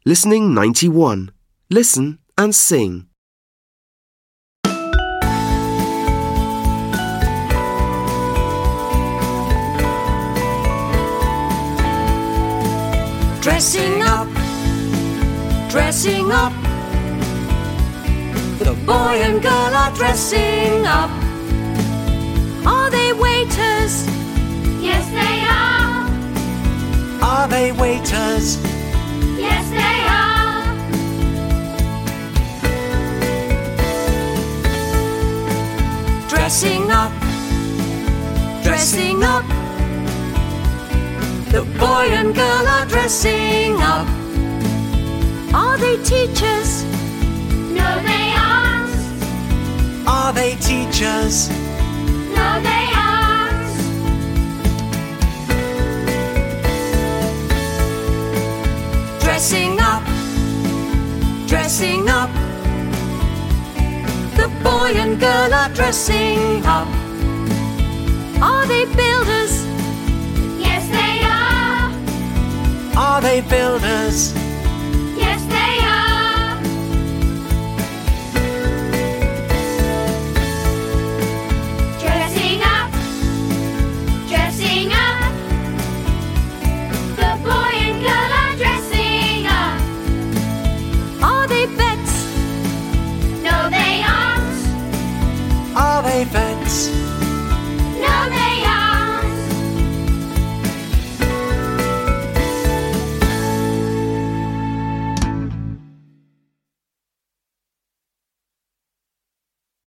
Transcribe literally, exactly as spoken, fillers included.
Listening ninety-one. Listen and sing. Dressing up, dressing up. The boy and girl are dressing up. Are they waiters? Yes, they are. Are they waiters? Yes, they are. Dressing up, dressing up. The boy and girl are dressing up. Are they teachers? No, they aren't. Are they teachers? No, they aren't. Dressing up, dressing up. The boy and girl are dressing up. Are they builders? Yes, they are. Are they builders?